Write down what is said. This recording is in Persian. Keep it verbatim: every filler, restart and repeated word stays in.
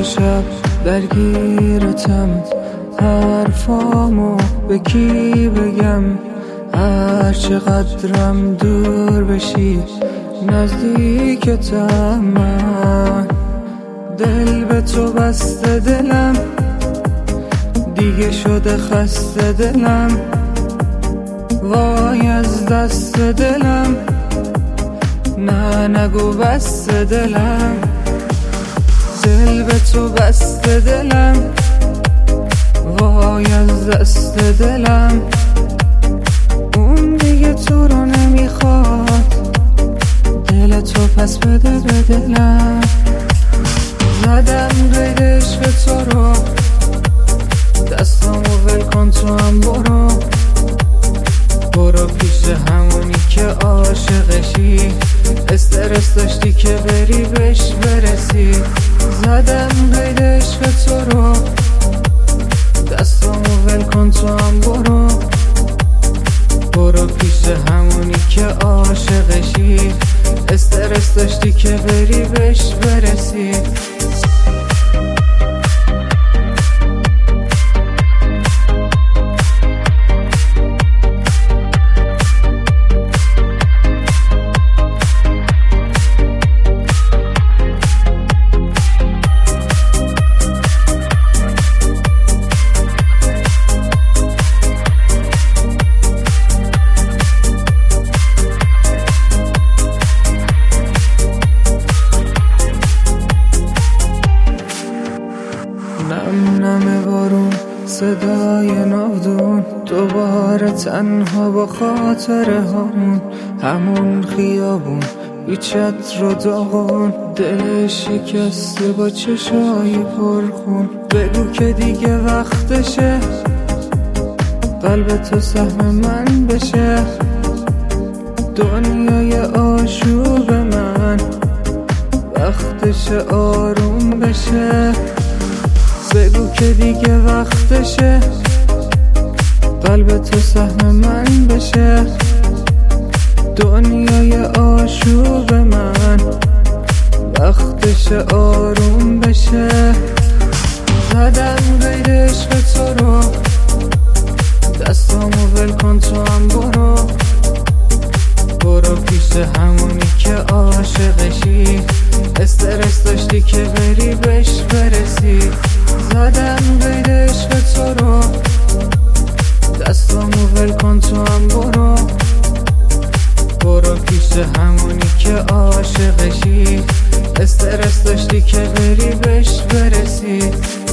شب درگیرتم، حرفامو به کی بگم؟ هر چقدرم دور بشی نزدیکتم، من دل به تو بسته، دلم دیگه شده خسته، دلم وای از دست دلم، نه نگو بسته، دلم دل به تو بسته، دلم وای از دست دلم، اون دیگه تو رو نمیخواد، دل تو پس بده به دلم. زدم قید عشق تو رو، دستامو ول کن تو هم برو، برو پیش همونی که عاشقشی، استرس داشتی که بری بهش برسی. زدم قید عشق تو رو، دستامو ول کن تو هم برو، برو پیش همونی که عاشقشی، استرس داشتی که بری بهش برسی. نم نم بارون، صدای ناودون، دوباره تنها با خاطره هامون، همون خیابون بی چتر و داغون، دل شکسته با چشای پرخون. بگو که دیگه وقتشه قلب تو سهم من بشه، دنیای آشوب من وقتشه آروم بشه. بگو که دیگه وقتشه قلب تو سهم من بشه، دنیای آشوب من وقتشه آروم بشه. زدم قید عشق تو رو، دستامو ول کن تو هم برو، برو پیش همونی که عاشقشی، استرس داشتی که بری بهش برسی. زدم قید عشق تو رو، دستامو ول کن تو هم برو، برو پیش همونی که عاشقشی، استرس داشتی که بری بهش برسی.